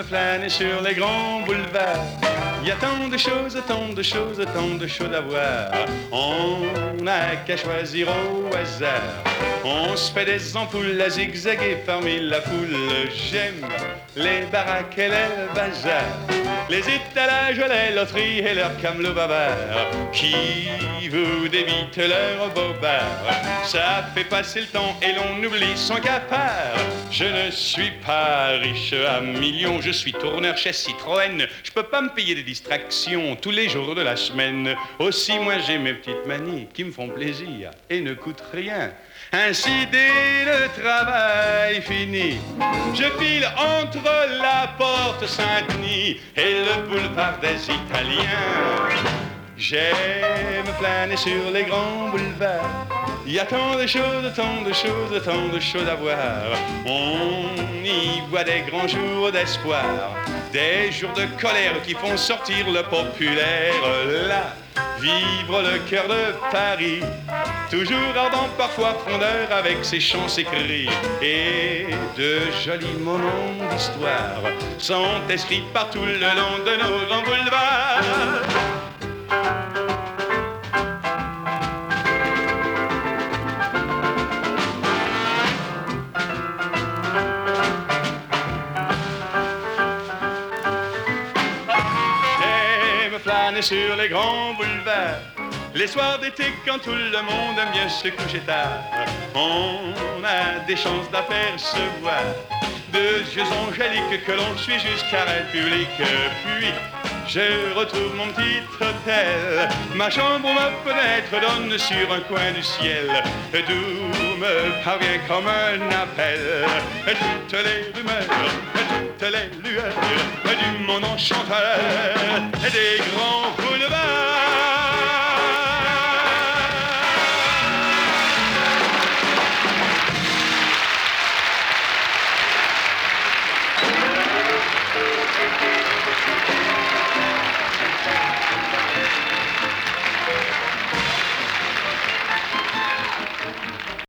flâner sur les grands boulevards. Il y a tant de choses, tant de choses, tant de choses à voir. On n'a qu'à choisir au hasard. On se fait des ampoules à zigzaguer parmi la foule. J'aime les baraques et les bazars, les étalages, les loteries et leurs camelots bavards qui vous débitent leur bobard. Ça fait passer le temps et l'on oublie son cafard. Je ne suis pas riche à millions, je suis tourneur chez Citroën. Je peux pas me payer des distractions tous les jours de la semaine. Aussi moi j'ai mes petites manies qui me font plaisir et ne coûtent rien. Ainsi dès le travail fini, je file entre la porte Saint-Denis et le boulevard des Italiens. J'aime planer sur les grands boulevards. Il y a tant de choses, tant de choses, tant de choses à voir. On y voit des grands jours d'espoir, des jours de colère qui font sortir le populaire. Là, vivre le cœur de Paris, toujours ardent, parfois frondeur, avec ses chants, ses cris. Et de jolis moments d'histoire sont inscrits partout le long de nos grands boulevards. Planer sur les grands boulevards, les soirs d'été quand tout le monde aime bien se coucher tard. On a des chances d'affaires se voir, de yeux angéliques que l'on suit jusqu'à République. Puis je retrouve mon petit hôtel, ma chambre où ma fenêtre donne sur un coin du ciel, d'où me parvient comme un appel toutes les rumeurs, toutes les lueurs du monde enchanteur, des grands